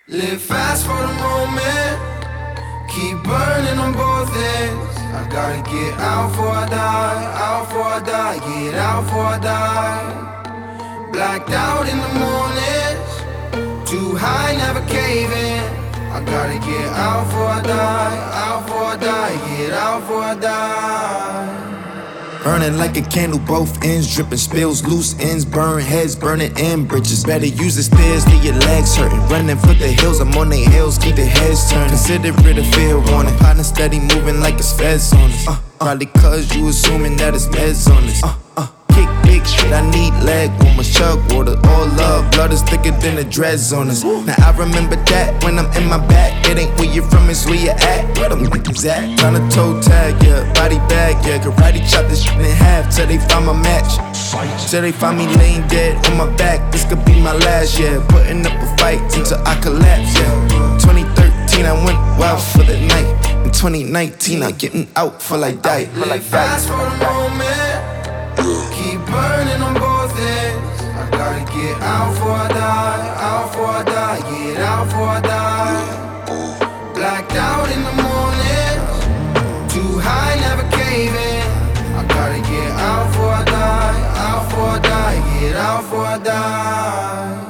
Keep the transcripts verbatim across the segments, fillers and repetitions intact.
Live fast for the moment, keep burning on both ends. I gotta get out before I die, out before I die, get out before I die. Blacked out in the mornings, too high, never caving. I gotta get out before I die, out before I die, get out before I die. Burning like a candle, both ends dripping, spills, loose ends, burn heads, burning in bridges. Better use the stairs, leave your legs hurting. Running for the hills, I'm on their heels, keep their heads turning. Consider it a fair warning. Partner steady moving like it's feds on us. Uh, uh, probably cause you assuming that it's meds on us. Uh, uh, kick big shit, I need leg warmers, chug water, all love. Blood is thicker than the dreads on us. Now I remember that when I'm in my back. It ain't where you're from, it's where you at. Where them niggas at? Tryna toe tag, yeah, body bag, yeah. Karate chop this shit in half till they find my match. Till they find me laying dead on my back. This could be my last, yeah. Putting up a fight until I collapse, yeah. twenty thirteen, I went wild for the night. In twenty nineteen, I'm getting out for like die. Live fast for the moment, keep burning on both ends. I gotta get out before I die, out before I die, get out before I die. Blacked out in the morning, too high, never caving. I gotta get out before I die, out before I die, get out before I die.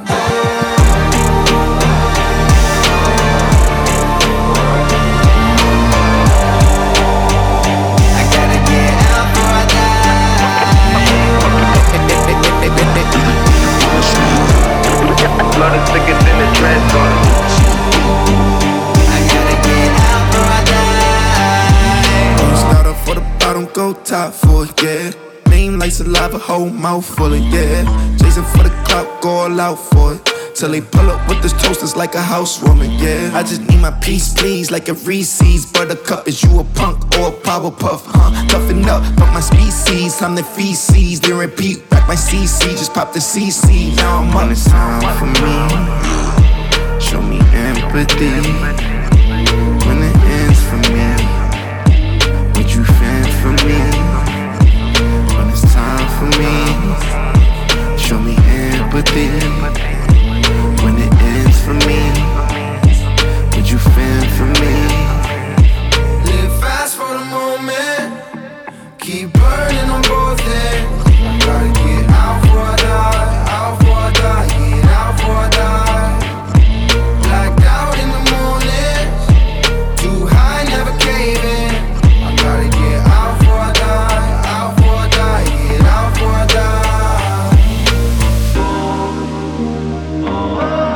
Blood is thicker than the dreads on it. I gotta get out before I die. Don't start off for the bottom, go top for it, yeah. Name like saliva, whole mouth full of, yeah. Chasing for the clout, go all out for it. Till they pull up with this toasters like a housewarming, yeah. I just need my peace, please, like a Reese's. Buttercup, is you a punk or a Powerpuff, huh? Toughen up, but my species, I'm the feces. Then repeat, back my C C, just pop the C C. Now I'm on this time for me. Show me empathy. When it ends for me, would you fend for me? When it's time for me, show me empathy. When it ends for me, would you fend for me? Live fast for the moment, keep burning on both ends. I gotta get out before I die, out before I die, get out before I die. Blacked out in the morning, too high, never caving. I gotta get out before I die, out before I die, get out before I die.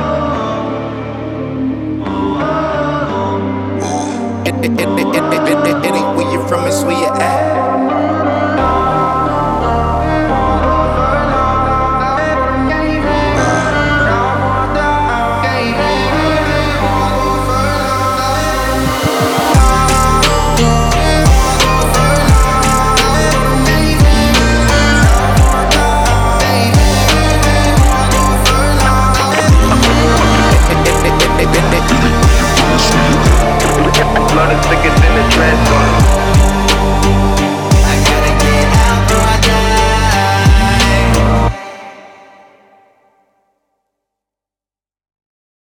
It, it, it, it, it, it,